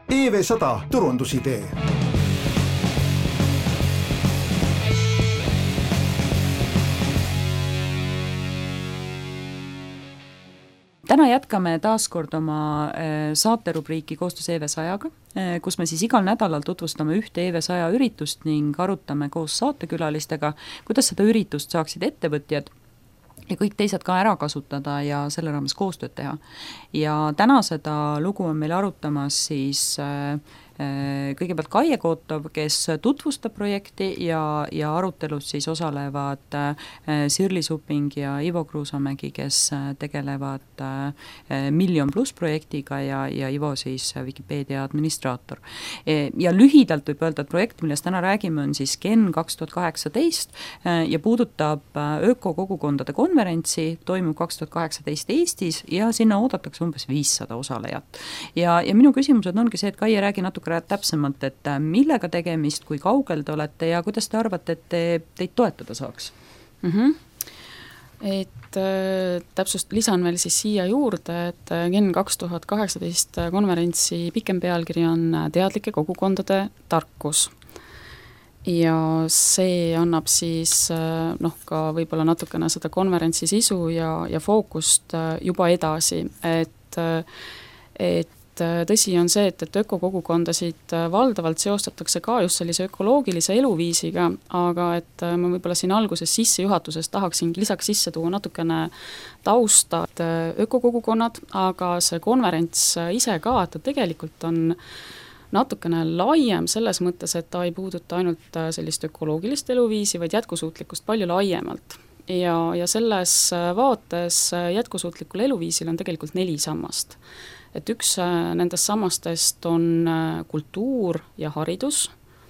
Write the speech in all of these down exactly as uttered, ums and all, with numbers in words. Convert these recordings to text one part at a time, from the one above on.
E V sada turundusidee. Täna jätkame taas kord oma saaterubriiki koostöös E V sajaga, kus me siis igal nädalal tutvustame ühte E V saja üritust ning arutame koos saatekülalistega, kuidas seda üritust saaksid ettevõtjad ja kõik teised ka ära kasutada ja selle raames koostööd teha. Ja täna seda lugu on meil arutamas siis äh, kõigepealt Kaie Kootov, kes tutvustab projekti ja, ja arutelus siis osalevad Sirli Supping ja Ivo Kruusamägi, kes tegelevad Million pluss projektiga ja, ja Ivo siis Wikipedia administraator. Ja lühidalt võib öelda, et projekt, millest täna räägime, on siis Gen kaks tuhat kaheksateist ja puudutab ökokogukondade konverentsi, toimub kaks tuhat kaheksateist Eestis ja sinna oodatakse umbes viissada osalejat. Ja, ja minu küsimused ongi see, et Kaie räägi natuke täpsemalt, et millega tegemist, kui kaugel te olete ja kuidas te arvate, et te, teid toetada saaks? Mm-hmm. Et äh, täpsust lisan veel siis siia juurde, et Gen kaks tuhat kaheksateist konverentsi pikem pealkiri on teadlike kogukondade tarkus. Ja see annab siis noh, ka võib-olla natukene seda konverentsi sisu ja, ja fookust juba edasi, et, et tõsi on see, et, et ökokogukondasid valdavalt seostatakse ka just sellise ökoloogilise eluviisiga, aga et ma võib-olla siin alguses sissejuhatuses tahaksin lisaks sisse tuua natukene tausta, et ökokogukonnad, aga see konverents ise ka, et ta tegelikult on natukene laiem selles mõttes, et ta ei puuduta ainult sellist ökoloogilist eluviisi, vaid jätkusuutlikkust palju laiemalt. Ja, ja selles vaates jätkusuutlikul eluviisil on tegelikult neli sammast. Et üks nendest sammastest on kultuur ja haridus,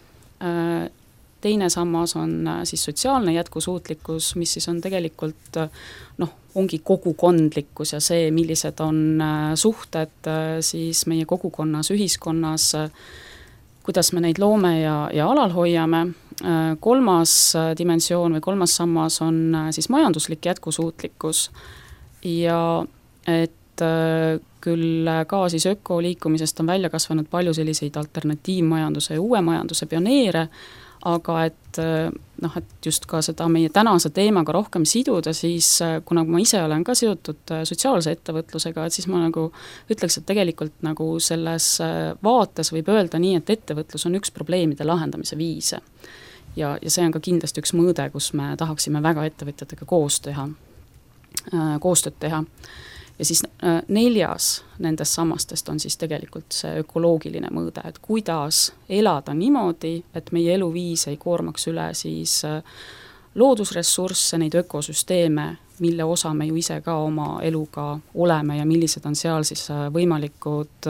teine sammas on siis sotsiaalne jätkusuutlikkus, mis siis on tegelikult noh, ongi kogukondlikkus ja see, millised on suhted siis meie kogukonnas, ühiskonnas, kuidas me neid loome ja, ja alal hoiame. Kolmas dimensioon või kolmas sammas on siis majanduslik jätkusuutlikkus ja et küll ka siis ökoliikumisest on välja kasvanud palju selliseid alternatiivmajanduse ja uue majanduse pioneere, aga et, noh, et just ka seda meie tänase teemaga rohkem siduda, siis kuna ma ise olen ka seotud sotsiaalse ettevõtlusega, et siis ma nagu ütleks, et tegelikult nagu selles vaates võib öelda nii, et ettevõtlus on üks probleemide lahendamise viise. Ja, ja see on ka kindlasti üks mõõde, kus me tahaksime väga ettevõtjatega koos teha, koostööd teha. Ja siis neljas nendest sammastest on siis tegelikult see ökoloogiline mõõde, et kuidas elada niimoodi, et meie eluviis ei koormaks üle siis loodusressursse, neid ökosüsteeme, mille osa me ju ise ka oma eluga oleme ja millised on seal siis võimalikud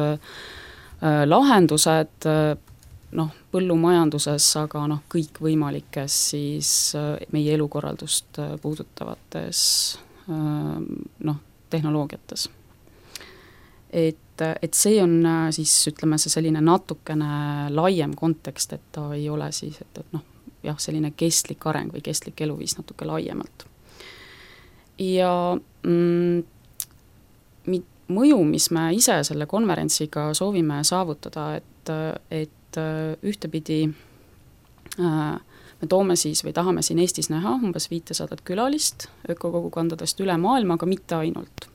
lahendused, noh, põllumajanduses, aga noh, kõik võimalikes siis meie elukorraldust puudutavates noh, tehnoloogiates. Et, et see on siis, ütleme, see selline natukene laiem kontekst, et ta ei ole siis, et, et noh, jah, selline kestlik areng või kestlik eluviis natuke laiemalt. Ja mm, mõju, mis me ise selle konverentsiga soovime saavutada, et, et ühtepidi äh, me toome siis või tahame siin Eestis näha umbes viitesadat külalist ökokogukondadest üle maailma, aga mitte ainult.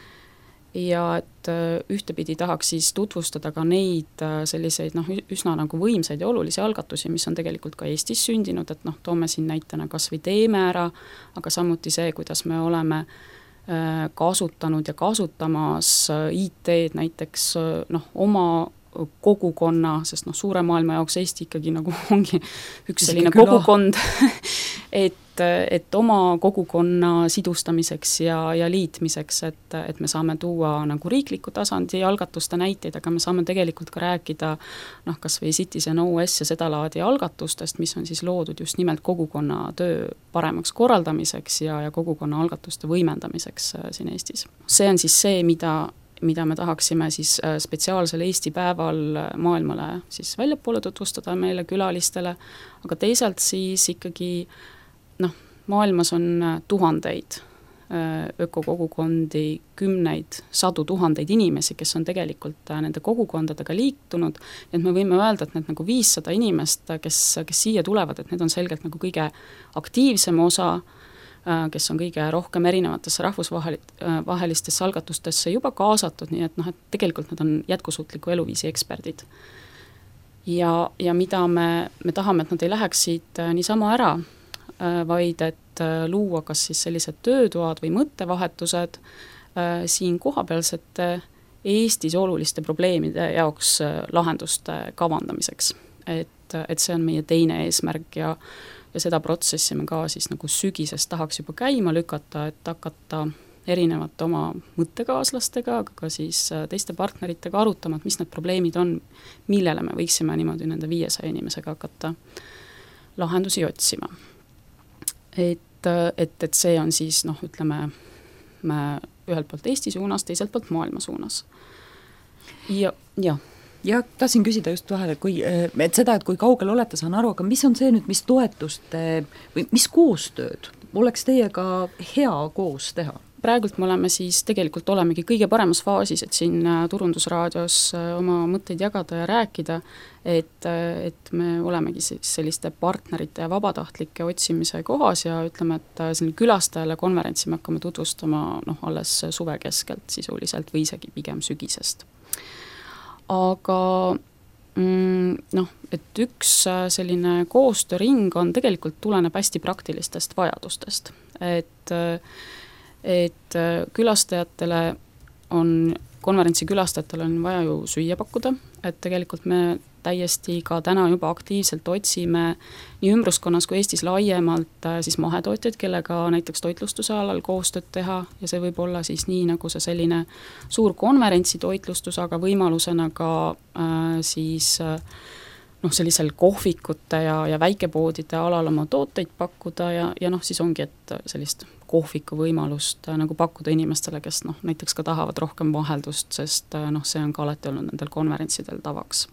Ja et ühtepidi tahaks siis tutvustada ka neid selliseid noh, üsna nagu võimsaid ja olulisi algatusi, mis on tegelikult ka Eestis sündinud, et noh, toome siin näitena kas või teeme ära, aga samuti see, kuidas me oleme kasutanud ja kasutamas I T-d näiteks noh, oma kogukonna, sest noh, suure maailma jaoks Eesti ikkagi nagu ongi üks selline kogukond, et, et oma kogukonna sidustamiseks ja, ja liitmiseks, et, et me saame tuua nagu riikliku tasandi algatuste näiteid, aga me saame tegelikult ka rääkida noh, kas või Citizen O S ja seda laadi algatustest, mis on siis loodud just nimelt kogukonna töö paremaks korraldamiseks ja, ja kogukonna algatuste võimendamiseks siin Eestis. See on siis see, mida mida me tahaksime siis spetsiaalsel Eesti päeval maailmale siis väljapoole tutvustada meile külalistele, aga teisalt siis ikkagi noh, maailmas on tuhandeid ökokogukondi, kümneid, sadu tuhandeid inimesi, kes on tegelikult nende kogukondadega liitunud, et me võime öelda, et need nagu viissada inimest, kes, kes siia tulevad, et need on selgelt nagu kõige aktiivsem osa, kes on kõige rohkem erinevatesse rahvusvahelistesse algatustesse juba kaasatud, nii et noh, et tegelikult nad on jätkusuutliku eluviisi eksperdid. Ja, ja mida me, me tahame, et nad ei läheks siit niisama ära, vaid et luua kas siis sellised töötoad või mõttevahetused siin kohapealsete Eestis oluliste probleemide jaoks lahenduste kavandamiseks. Et, et see on meie teine eesmärk ja, ja seda protsessi me ka siis nagu sügisest tahaks juba käima lükata, et hakata erinevate oma mõttekaaslastega, aga ka siis teiste partneritega arutama, et mis need probleemid on, millele me võiksime niimoodi nende viiesaja inimesega hakata lahendusi otsima. Et, et, et see on siis, noh, ütleme, me ühelt poolt Eesti suunas, teiselt poolt maailma suunas. Ja, ja. Ja tahtsin küsida just vahel, et, kui, et seda, et kui kaugel olete, saan aru, aga mis on see nüüd, mis toetust või mis koostööd oleks teiega hea koos teha? Praegult me oleme siis, tegelikult olemegi kõige paremas faasis, et siin Turundusraadios oma mõtteid jagada ja rääkida, et, et me olemegi siis selliste partnerite ja vabatahtlike otsimise kohas ja ütleme, et selline külastajale konverentsi me hakkame tutvustama noh, alles suve keskelt sisuliselt või isegi pigem sügisest. Aga mm, noh, et üks selline koostööring on tegelikult tuleneb hästi praktilistest vajadustest, et et külastajatele on, konverentsi külastajatele on vaja ju süüa pakkuda, et tegelikult me täiesti ka täna juba aktiivselt otsime nii ümbruskonnas kui Eestis laiemalt siis mahetootjaid, kellega näiteks toitlustuse alal koostööd teha ja see võib olla siis nii nagu see selline suur konverentsi toitlustus, aga võimalusena ka äh, siis äh, noh, sellisel kohvikute ja, ja väikepoodide alal oma tooteid pakkuda ja, ja noh, siis ongi, et sellist kohviku võimalust äh, nagu pakkuda inimestele, kes noh, näiteks ka tahavad rohkem vaheldust, sest äh, noh, see on ka alati olnud nendel konverentsidel tavaks.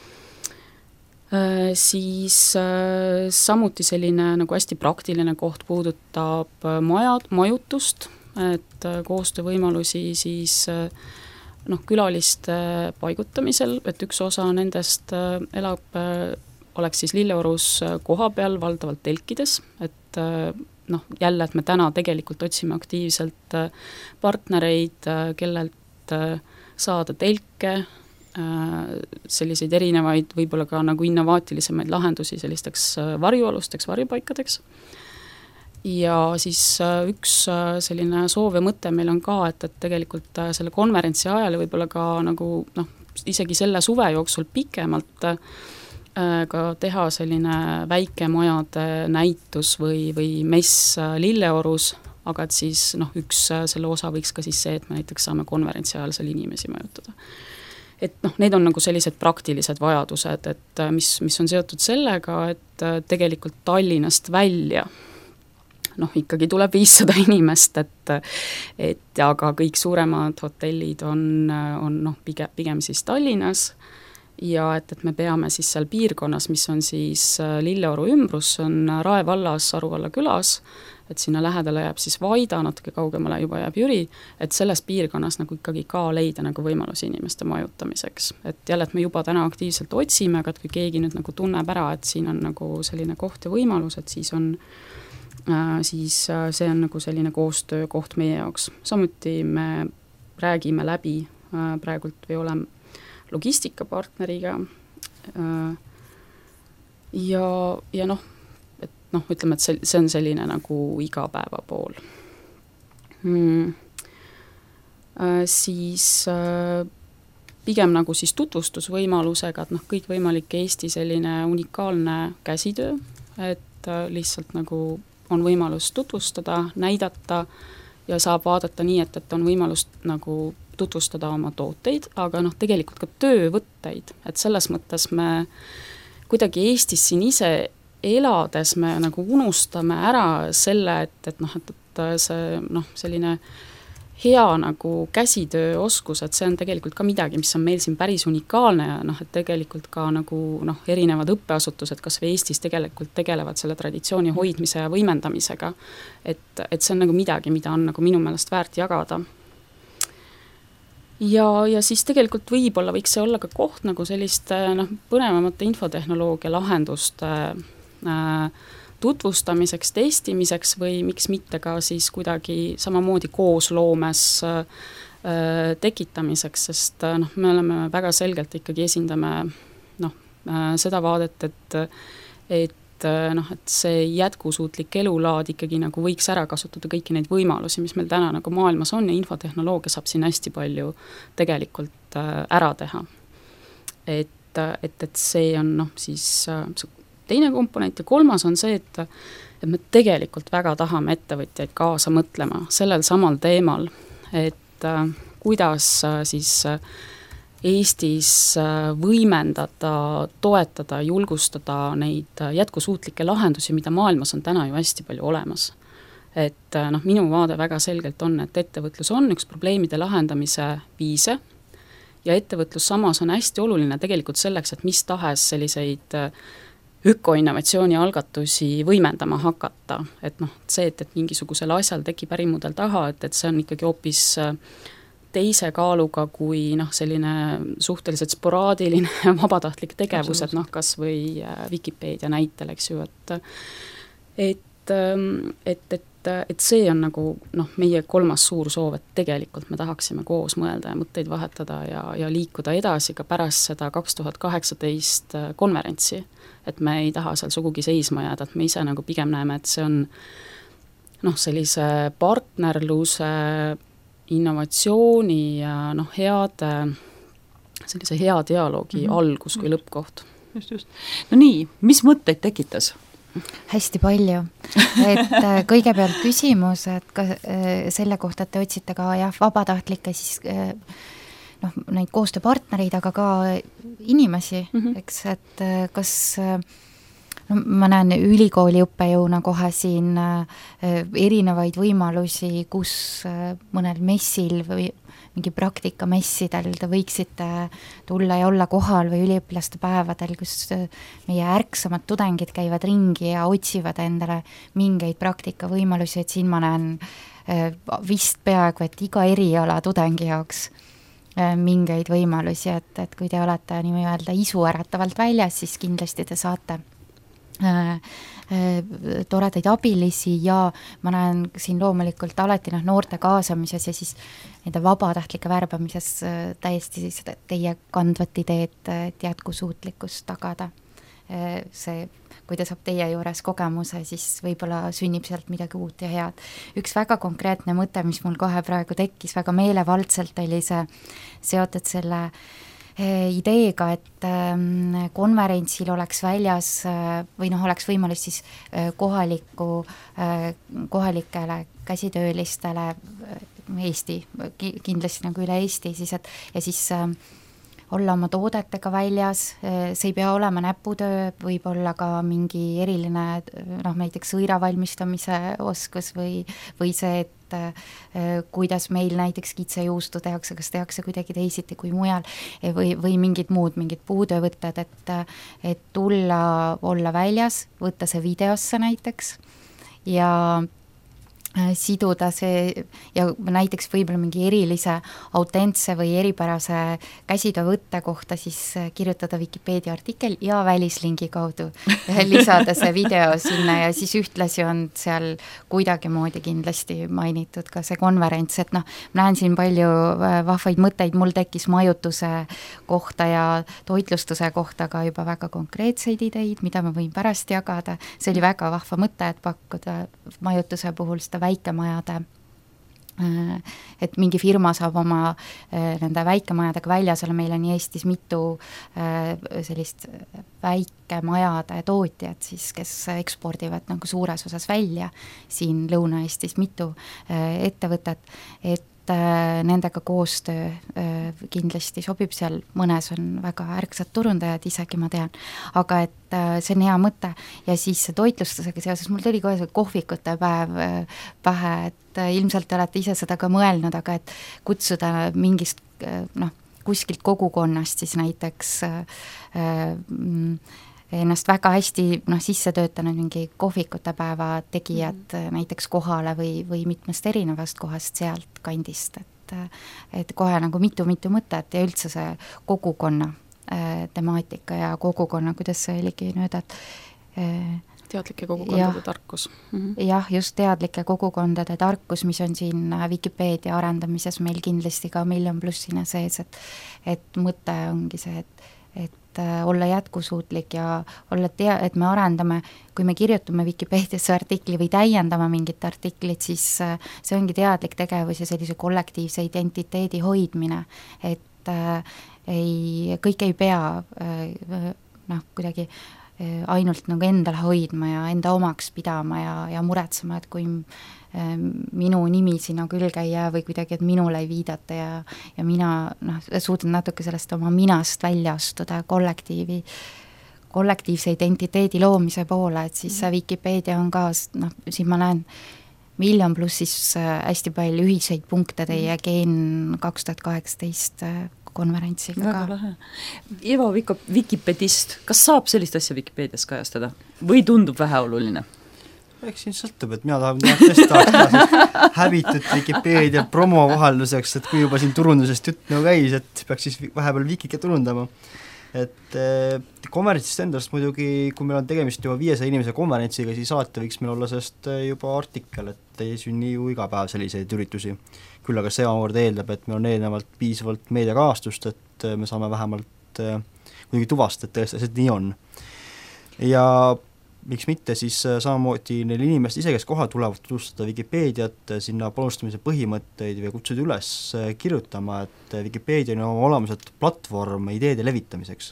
Äh, siis äh, samuti selline nagu hästi praktiline koht puudutab äh, majad, majutust, et äh, koostöövõimalusi siis äh, noh, külaliste paigutamisel, et üks osa nendest äh, elab, äh, oleks siis Lilleorus koha peal valdavalt telkides, et äh, noh, jälle, et me täna tegelikult otsime aktiivselt partnereid, kellelt saada telke, selliseid erinevaid, võib-olla ka nagu innovaatilisemaid lahendusi sellisteks varjualusteks, varjupaikadeks. Ja siis üks selline soov ja mõte meil on ka, et, et tegelikult selle konverentsi ajal võib-olla ka nagu noh, isegi selle suve jooksul pikemalt ka teha selline väikemajade näitus või, või mess Lilleorus, aga et siis noh, üks selle osa võiks ka siis see, et me näiteks saame konverentsi ajal seal inimesi majutada. Et noh, need on nagu sellised praktilised vajadused, et mis, mis on seotud sellega, et tegelikult Tallinnast välja noh, ikkagi tuleb viissada inimest, et, et aga kõik suuremad hotellid on, on noh, pigem, pigem siis Tallinnas, ja et, et me peame siis seal piirkonnas, mis on siis Lilleoru ümbrus, on Rae vallas, Aruvalla külas, et sinna lähedale jääb siis Vaida, natuke kaugemale juba jääb Jüri, et selles piirkonnas nagu ikkagi ka leida nagu võimalusi inimeste majutamiseks. Et jälle, et me juba täna aktiivselt otsime, aga et kui keegi nüüd nagu tunneb ära, et siin on nagu selline koht ja võimalus, et siis on äh, siis äh, see on nagu selline koostöökoht meie jaoks. Samuti me räägime läbi äh, praegult või oleme logistikapartneriga ja, ja noh, et noh, ütleme, et see, see on selline nagu igapäeva pool. Hmm. Siis pigem nagu siis tutvustusvõimalusega, et noh, kõikvõimalik Eesti selline unikaalne käsitöö, et lihtsalt nagu on võimalus tutvustada, näidata ja saab vaadata nii, et, et on võimalus nagu tutvustada oma tooteid, aga noh, tegelikult ka töövõtteid, et selles mõttes me kuidagi Eestis siin ise elades me nagu unustame ära selle, et, et noh, et, et see noh, selline hea nagu käsitööoskus, et see on tegelikult ka midagi, mis on meil siin päris unikaalne ja noh, et tegelikult ka nagu noh, erinevad õppeasutused kas või Eestis tegelikult tegelevad selle traditsiooni hoidmise ja võimendamisega, et, et see on nagu midagi, mida on nagu minu meelest väärt jagada. Ja, ja siis tegelikult võib-olla võiks see olla ka koht nagu selliste noh, põnevamate infotehnoloogia lahenduste äh, tutvustamiseks, testimiseks või miks mitte ka siis kuidagi samamoodi koosloomes äh, tekitamiseks, sest noh, me oleme väga selgelt ikkagi esindame noh, äh, seda vaadet, et, et noh, et see jätkusuutlik elulaad ikkagi nagu võiks ära kasutada kõiki neid võimalusi, mis meil täna nagu maailmas on ja infotehnoloogia saab siin hästi palju tegelikult äh, ära teha. Et, et, et see on noh, siis äh, teine komponent ja kolmas on see, et, et me tegelikult väga tahame ettevõtjaid kaasa mõtlema sellel samal teemal, et äh, kuidas äh, siis äh, Eestis äh, võimendada, toetada, julgustada neid äh, jätkusuutlikke lahendusi, mida maailmas on täna ju hästi palju olemas. Et äh, noh, minu vaade väga selgelt on, et ettevõtlus on üks probleemide lahendamise viise ja ettevõtlus samas on hästi oluline tegelikult selleks, et mis tahes selliseid äh, ökoinnovatsiooni algatusi võimendama hakata, et noh, see, et, et mingisugusel asjal tekib ärimudel taha, et, et see on ikkagi hoopis teise kaaluga kui noh, selline suhteliselt sporaadiline vabatahtlik tegevus, et noh, kas või Wikipedia näitel, eks ju, et et, et, et, et see on nagu noh, meie kolmas suur soov, et tegelikult me tahaksime koos mõelda ja mõtteid vahetada ja, ja liikuda edasi ka pärast seda kaks tuhat kaheksateist konverentsi, et me ei taha seal sugugi seisma jääda, et me ise nagu pigem näeme, et see on noh, sellise partnerluse, innovatsiooni ja noh, heade, sellise hea dialoogi mm-hmm. algus kui lõppkoht. Just, just. No nii, mis mõtteid tekitas? Hästi palju, et kõigepealt küsimus, et ka selle kohta, et te otsite ka jah, vabatahtlikke siis noh, neid koostööpartnereid, aga ka inimesi, mm-hmm. eks, et kas no, ma näen ülikooli õppejõuna kohe siin erinevaid võimalusi, kus mõnel messil või mingi praktikamessidel te võiksite tulla ja olla kohal või üliõpilaste päevadel, kus meie ärksamad tudengid käivad ringi ja otsivad endale mingeid praktikavõimalusi, et siin ma näen vist peaaegu, et iga eriala tudengi jaoks mingeid võimalusi, et, et kui te olete nii-öelda isuäratavalt väljas, siis kindlasti te saate äh, äh, toredaid abilisi ja ma näen siin loomulikult alati noh, noorte kaasamises ja siis nende vabatahtlikke värbamises äh, täiesti siis teie kandvat ideed, et jätkusuutlikkust tagada. Äh, see, kui ta saab teie juures kogemuse, siis võib-olla sünnib sealt midagi uut ja head. Üks väga konkreetne mõte, mis mul kohe praegu tekkis, väga meelevaldselt oli see seotud selle ideega, et konverentsil oleks väljas või noh, oleks võimalus siis kohaliku, kohalikele käsitöölistele Eesti, kindlasti nagu üle Eesti siis, et ja siis olla oma toodetega väljas, see ei pea olema näputöö, võib olla ka mingi eriline noh, näiteks sõira valmistamise oskus või, või see, et kuidas meil näiteks kitsejuustu tehakse, kas tehakse kuidagi teisiti kui mujal või, või mingid muud, mingid puudövõtted, et, et tulla, olla väljas, võtta see videosse näiteks ja siduda see ja näiteks võib-olla mingi erilise autentse või eripärase käsitöövõtte kohta siis kirjutada Wikipedia artikkel ja välislingi kaudu lisada see video sinna ja siis ühtlasi on seal kuidagimoodi kindlasti mainitud ka see konverents, et noh, ma näen siin palju vahvaid mõtteid, mul tekkis majutuse kohta ja toitlustuse kohta ka juba väga konkreetseid ideid, mida ma võin pärast jagada, see oli väga vahva mõte, et pakkuda majutuse puhul seda väikemajade, et mingi firma saab oma nende väikemajadega väljas olla, meil on Eestis mitu sellist väikemajade tootjad siis, kes ekspordivad nagu suures osas välja siin Lõuna-Eestis mitu ettevõtet, et äh, nendega koostöö äh, kindlasti sobib, seal mõnes on väga ärksad turundajad, isegi ma tean, aga et äh, see on hea mõte. Ja siis see toitlustusega seoses, mul tuli kohe see kohvikute päev äh, pähe, et äh, ilmselt te olete ise seda ka mõelnud, aga et kutsuda mingist äh, noh, kuskilt kogukonnast siis näiteks äh, äh, ennast väga hästi noh, sisse töötanud mingi kohvikute päeva tegijad mm. näiteks kohale või, või mitmest erinevast kohast sealt kandist, et, et kohe nagu mitu-mitu mõtet ja üldse see kogukonna äh, temaatika ja kogukonna, kuidas see oligi nüüd, et äh, teadlike kogukondade ja, tarkus mm. -hmm. jah, just teadlike kogukondade tarkus, mis on siin Wikipeedia arendamises meil kindlasti ka miljon plussina sees, et et mõte ongi see, et et olla jätkusuutlik ja olla tea-, et me arendame, kui me kirjutame Vikipeediasse artikli või täiendame mingit artiklit, siis see ongi teadlik tegevus ja sellise kollektiivse identiteedi hoidmine, et äh, ei, kõik ei pea äh, noh, kuidagi äh, ainult nagu endale hoidma ja enda omaks pidama ja, ja muretsema, et kui minu nimi sinna külge ei jää või kuidagi, et minule ei viidata ja, ja mina noh, suudan natuke sellest oma minast välja astuda kollektiivi, kollektiivse identiteedi loomise poole, et siis see Wikipeedia on ka, noh, siin ma näen miljon pluss siis hästi palju ühiseid punkte teie Geen kaks tuhat kaheksateist konverentsiga väga ka. Lahe. Ivo Vikop, Wikipedist, kas saab sellist asja Wikipeedias kajastada või tundub väheoluline? Eks siin sõltub, et mina tahan tõesti tahaks häbitud Wikipeedia promo vahelduseks, et kui juba siin turundusest jutt nagu käis, et peaks siis vahepeal Wikiga turundama. Et eh, konverentsist endast muidugi, kui meil on tegemist juba viiesaja inimese konverentsiga, siis alati võiks meil olla sellest juba artikkel, et ei sünni ju iga päev selliseid üritusi. Küll aga see omavõrd eeldab, et meil on eelnevalt piisavalt meediakahastust, et me saame vähemalt eh, muidugi tuvastada, et tõesti, et nii on. Ja miks mitte, siis samamoodi neil inimest ise, kes kohal tulevad tutvustada Wikipeediat, sinna panustamise põhimõtteid või kutsuda üles kirjutama, et Wikipeedia on oma olemuselt platvorm ideede levitamiseks.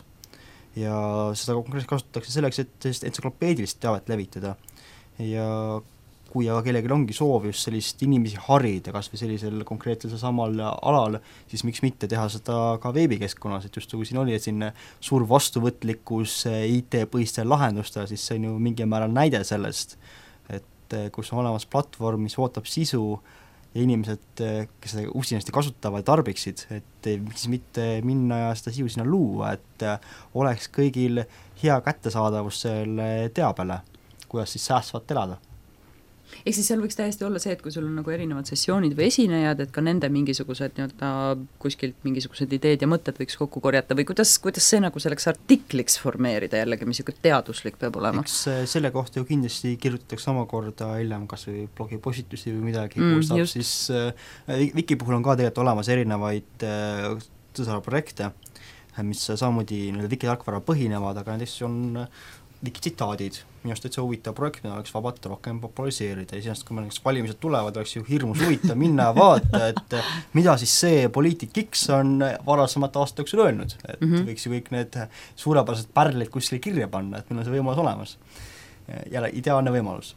Ja seda konkreetselt kasutatakse selleks, et entsüklopeedilist teavet levitada. Ja kui aga kellelgi ongi soov just sellist inimesi harida, kas või sellisel konkreetsel samal alal, siis miks mitte teha seda ka veebikeskkonnas, et just kui siin oli, et siin suur vastuvõtlikkus I T-põhistel lahendustel, siis see on ju mingi määral näide sellest, et kus on olemas platvorm, mis ootab sisu ja inimesed, kes seda usinasti kasutavad ja tarbiksid, et miks mitte minna ja seda sisu sinna luua, et oleks kõigil hea kättesaadavus selle teabele, kuidas siis säästvalt elada. Ehk siis seal võiks täiesti olla see, et kui sul on nagu erinevad sessioonid või esinejad, et ka nende mingisugused nii-öelda kuskilt mingisugused ideed ja mõtted võiks kokku korjata või kuidas, kuidas see nagu selleks artikliks formeerida jällegi, mis niisugune teaduslik peab olema? Eks selle kohta ju kindlasti kirjutatakse omakorda hiljem kas või blogipostitusi või midagi, mm, kus saab just. Siis äh, Wiki puhul on ka tegelikult olemas erinevaid äh, tõsaraprojekte, mis samamoodi Wiki tarkvara põhinevad, aga näiteks on Wiki tsitaadid, minu arust, et see huvitav projekt, mida oleks vabalt rohkem populariseerida ja sinast, kui meil valimised tulevad, oleks ju hirmus huvitav minna ja vaata, et mida siis see poliitik X on varasemalt aasta jooksul öelnud, et mm -hmm. võiks ju kõik need suurepärased pärlid kuskile kirja panna, et meil on see võimalus olemas. Jälle ideaalne võimalus.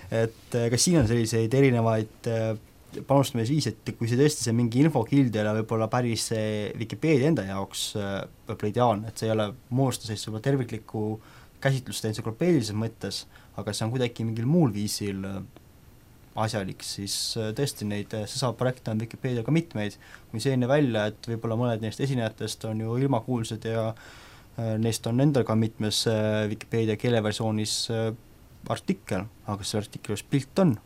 Et kas siin on selliseid erinevaid panustamisviis, et kui see tõesti see mingi infokildele võib-olla päris Wikipeedia enda jaoks võib-olla ideaalne, et see ei ole moodusta sellist võib-olla terviklikku käsitlust entsüklopeedilises mõttes, aga see on kuidagi mingil muul viisil asjalik, siis tõesti neid sõsaprojekte on Wikipeediaga mitmeid, kui selline välja, et võib-olla mõned neist esinejatest on ju ilmakuulsad ja neist on endal ka mitmes Wikipeedia keeleversioonis artikkel, aga see artiklis pilt on.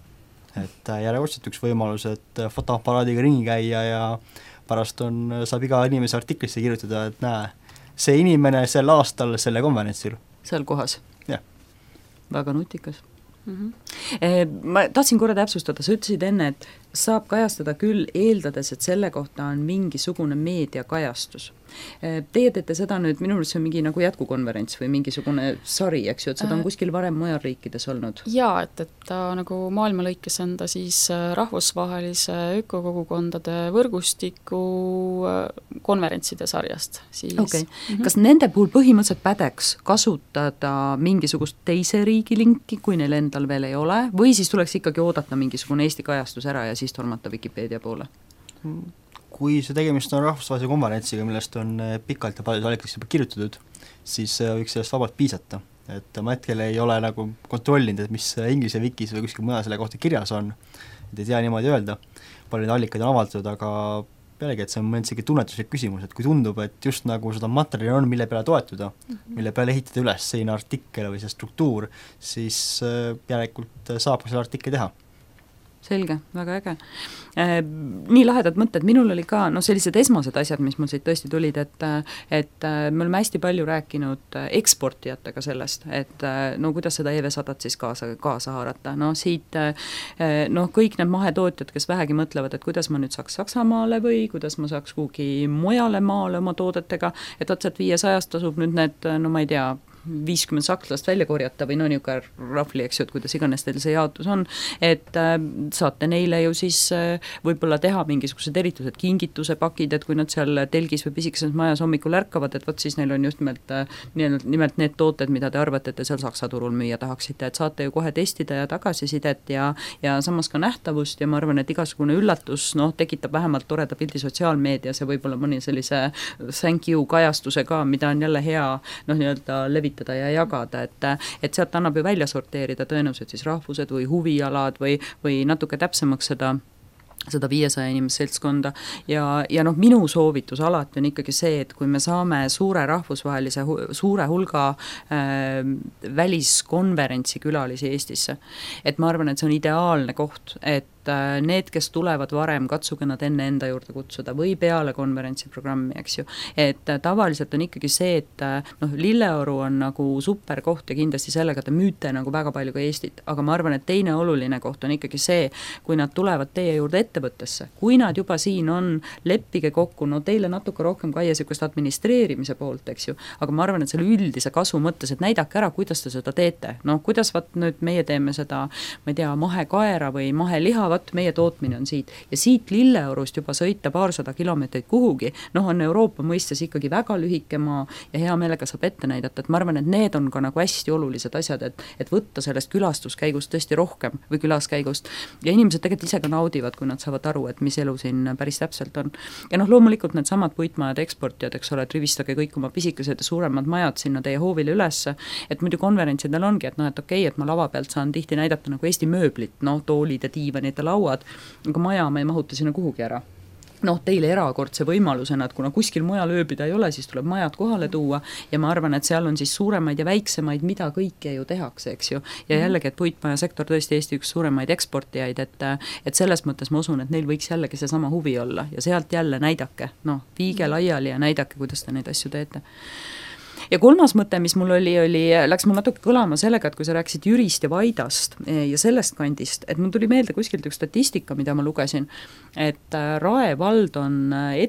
Et järjekordselt üks võimalus, et fotoaparaadiga ringi käia ja pärast on, saab iga inimese artiklisse kirjutada, et näe, see inimene sel aastal selle konverentsil. Seal kohas? Jah. Väga nutikas. Mm-hmm. Eh, ma tahtsin korra täpsustada, sa ütlesid enne, et saab kajastada küll eeldades, et selle kohta on mingisugune meediakajastus. Teie teete seda nüüd, minu arust see on mingi nagu jätkukonverents või mingisugune sari, eks ju, et seda on kuskil varem mujal riikides olnud? Jaa, et, et ta nagu maailma lõikes enda siis rahvusvahelise ökokogukondade võrgustiku konverentside sarjast. Siis. Okay. Mm-hmm. Kas nende puhul põhimõtteliselt pädeks kasutada mingisugust teise riigi linki, kui neil endal veel ei ole, või siis tuleks ikkagi oodata mingisugune Eesti kajastus ära ja siis siis tormata Vikipeedia poole? Kui see tegemist on rahvusvahelise konverentsiga, millest on pikalt ja palju allikaks juba kirjutatud, siis võiks sellest vabalt piisata. Et ma hetkel ei ole nagu kontrollinud, et mis inglise wikis või kuskil mujal selle kohta kirjas on, et ei tea niimoodi öelda, palju neid allikaid on avaldatud, aga pealegi, et see on mõned isegi tunnetuslik küsimus, et kui tundub, et just nagu seda materjali on, mille peale toetuda, mm-hmm. mille peale ehitada üles selline artikkel või see struktuur, siis järelikult saab ka selle artikli teha. Selge, väga äge. Nii lahedad mõtted, minul oli ka no sellised esmased asjad, mis mul siit tõesti tulid, et et me oleme hästi palju rääkinud eksportijatega sellest, et no kuidas seda E V sadat siis kaasa, kaasa haarata, no siit noh, kõik need mahetootjad, kes vähegi mõtlevad, et kuidas ma nüüd saaks Saksamaale või kuidas ma saaks kuhugi mujale maale oma toodetega, et otseselt viiesajast tasub nüüd need, no ma ei tea, viiskümmend sakslast välja korjata või no niisugune rahvli, eks ju, et kuidas iganes teil see jaotus on, et äh, saate neile ju siis äh, võib-olla teha mingisugused eritused, kingituse pakid, et kui nad seal telgis või pisikeses majas hommikul ärkavad, et vot siis neil on just nimelt, äh, nimelt need tooted, mida te arvate, et te seal Saksa turul müüa tahaksite, et saate ju kohe testida ja tagasisidet ja, ja samas ka nähtavust ja ma arvan, et igasugune üllatus noh, tekitab vähemalt toreda pildi sotsiaalmeedias ja võib-olla mõni sellise thank you kajastuse ka, mida on jälle hea noh, nii-öelda levitada ja jagada, et, et sealt annab ju välja sorteerida tõenäoliselt siis rahvused või huvialad või, või natuke täpsemaks seda seda viiesaja inimest seltskonda ja, ja noh, minu soovitus alati on ikkagi see, et kui me saame suure rahvusvahelise, suure hulga äh, väliskonverentsi külalisi Eestisse, et ma arvan, et see on ideaalne koht, et need, kes tulevad varem, katsuge nad enne enda juurde kutsuda või peale konverentsi programmi, eks ju. Et tavaliselt on ikkagi see, et noh, Lilleoru on nagu super koht ja kindlasti sellega te müüte nagu väga palju ka Eestit, aga ma arvan, et teine oluline koht on ikkagi see, kui nad tulevad teie juurde ettevõttesse, kui nad juba siin on, leppige kokku, no teile natuke rohkem kaia sükust administreerimise poolt, eks ju, aga ma arvan, et selle üldise kasu mõttes, et näidake ära, kuidas te seda teete, noh, kuidas vaat nüüd meie teeme seda, ma ei tea, mahekaera või maheliha, meie tootmine on siit ja siit Lilleorust juba sõita paarsada kilomeetreid kuhugi, noh on Euroopa mõistes ikkagi väga lühike maa ja hea meelega saab ette näidata, et ma arvan, et need on ka nagu hästi olulised asjad, et, et võtta sellest külastuskäigust tõesti rohkem või külaskäigust ja inimesed tegelikult ise ka naudivad, kui nad saavad aru, et mis elu siin päris täpselt on. Ja noh, loomulikult need samad puitmajad eksportijad, eks ole, et rivistage kõik oma pisikesed ja suuremad majad sinna teie hoovile ülesse, et muidu konverentsidel ongi, et noh, et okei, et ma lava pealt saan tihti näidata nagu Eesti mööblit, noh, toolid ja diivanid lauad, aga maja ma ei mahuta sinna kuhugi ära. Noh, teile erakordse võimalusena, et kuna kuskil mujal ööbida ei ole, siis tuleb majad kohale tuua ja ma arvan, et seal on siis suuremaid ja väiksemaid, mida kõike ju tehakse, eks ju. Ja jällegi, et puitmajasektor tõesti Eesti üks suuremaid eksportijaid, et, et selles mõttes ma usun, et neil võiks jällegi see sama huvi olla ja sealt jälle näidake, noh, viige laiali ja näidake, kuidas te neid asju teete. Ja kolmas mõte, mis mul oli, oli, läks mul natuke kõlama sellega, et kui sa rääkisid Jürist ja Vaidast ja sellest kandist, et mul tuli meelde kuskilt üks statistika, mida ma lugesin, et Rae vald on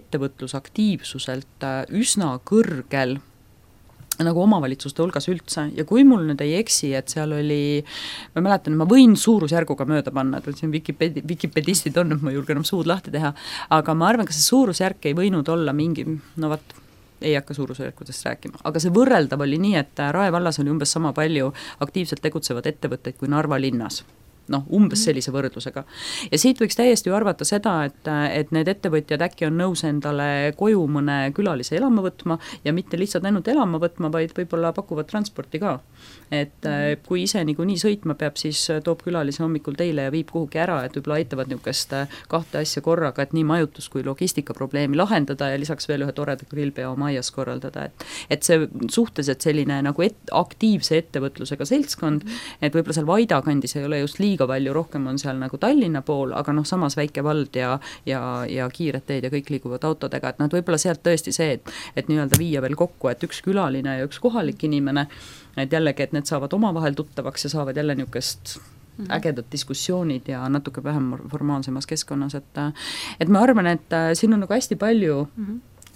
ettevõtlusaktiivsuselt üsna kõrgel nagu omavalitsuste hulgas üldse ja kui mul nüüd ei eksi, et seal oli, ma mäletan, ma võin suurusjärguga mööda panna, et siin Wikipedi, Wikipedistid on, et ma julgen suud lahti teha, aga ma arvan, kas see suurusjärk ei võinud olla mingi, no vat, ei hakka suurusjärkudest rääkima, aga see võrreldav oli nii, et Rae vallas oli umbes sama palju aktiivselt tegutsevad ettevõtteid kui Narva linnas. Noh, umbes sellise võrdlusega. Ja siit võiks täiesti ju arvata seda, et, et need ettevõtjad äkki on nõus endale koju mõne külalise elama võtma ja mitte lihtsalt ainult elama võtma, vaid võib-olla pakuvad transporti ka. Et mm. kui ise niikuinii sõitma peab, siis toob külalise hommikul teile ja viib kuhugi ära, et võib-olla aitavad niisugust kahte asja korraga, et nii majutus kui logistika probleemi lahendada ja lisaks veel ühe toreda grillpea oma aias korraldada. Et, et see suhteliselt selline nagu et, aktiivse ettevõtlusega seltskond, mm. et võib-olla seal Vaida kandis ei ole just liiga liiga palju, rohkem on seal nagu Tallinna pool, aga noh, samas väike vald ja, ja, ja kiired teed ja kõik liiguvad autodega, et nad võib-olla sealt tõesti see, et, et nii-öelda viia veel kokku, et üks külaline ja üks kohalik inimene, et jällegi, et need saavad omavahel tuttavaks ja saavad jälle niisugust mm-hmm. ägedad diskussioonid ja natuke vähem formaalsemas keskkonnas, et, et ma arvan, et siin on nagu hästi palju mm-hmm.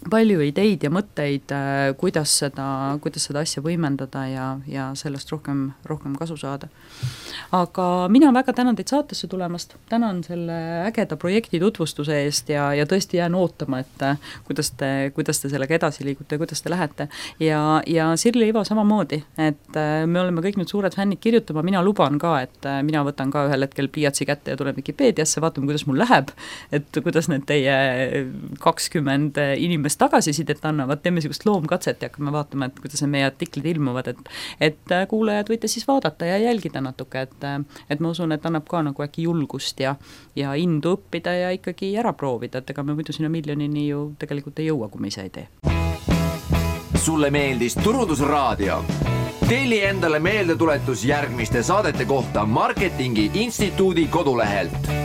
palju ideid ja mõtteid, kuidas seda, kuidas seda asja võimendada ja, ja sellest rohkem, rohkem kasu saada. Aga mina väga tänan teid saatesse tulemast, tänan selle ägeda projekti tutvustuse eest ja, ja tõesti jään ootama, et kuidas te, kuidas te sellega edasi liigute ja kuidas te lähete. Ja, ja Sirli Ivo samamoodi, et me oleme kõik nüüd suured fännid kirjutama, mina luban ka, et mina võtan ka ühel hetkel pliiatsi kätte ja tulen Vikipeediasse, vaatame, kuidas mul läheb, et kuidas need teie kakskümmend inimest tagasisidet annavad, teeme sellist loomkatset ja hakkame vaatama, et kuidas meie artiklid ilmuvad, et, et kuulajad võite siis vaadata ja jälgida natuke, et, et ma usun, et annab ka nagu äkki julgust ja, ja indu õppida ja ikkagi ära proovida, et ega me muidu sinna miljonini ju tegelikult ei jõua, kui me ise ei tee. Sulle meeldis Turundusraadio? Telli endale meeldetuletus järgmiste saadete kohta Marketingi Instituudi kodulehelt.